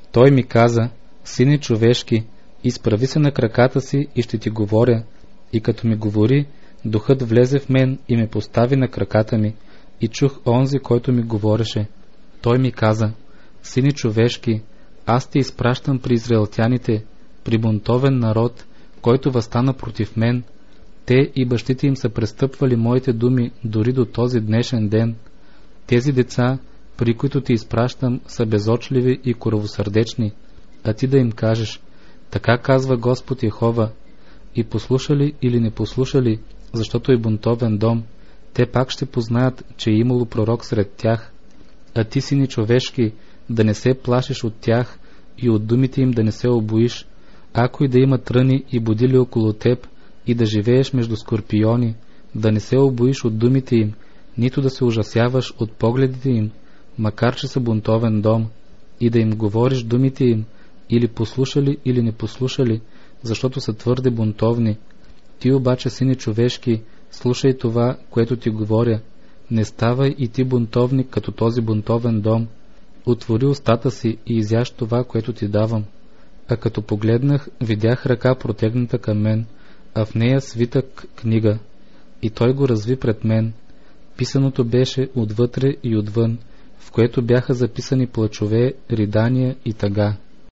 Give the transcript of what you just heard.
Той ми каза: сине човешки, изправи се на краката си и ще ти говоря. И като ми говори, духът влезе в мен и ме постави на краката ми, и чух онзи, който ми говореше. Той ми каза: сине човешки, аз те изпращам при израелтяните, при бунтовен народ, който въстана против мен. Те и бащите им са престъпвали моите думи дори до този днешен ден. Тези деца, при които ти изпращам, са безочливи и коравосърдечни, а ти да им кажеш: така казва Господ Йехова, и послушали или не послушали, защото е бунтовен дом, те пак ще познаят, че е имало пророк сред тях. А ти, сине човешки, да не се плашиш от тях и от думите им да не се обоиш, ако и да има тръни и будили около теб, и да живееш между скорпиони, да не се обоиш от думите им, нито да се ужасяваш от погледите им, макар че са бунтовен дом, и да им говориш думите им, или послушали, или не послушали, защото са твърде бунтовни. Ти обаче, сине човешки, слушай това, което ти говоря. Не ставай и ти бунтовник като този бунтовен дом. Отвори устата си и изяж това, което ти давам. А като погледнах, видях ръка протегната към мен, а в нея свитък книга. И той го разви пред мен. Писаното беше отвътре и отвън, в което бяха записани плачове, ридания и тъга.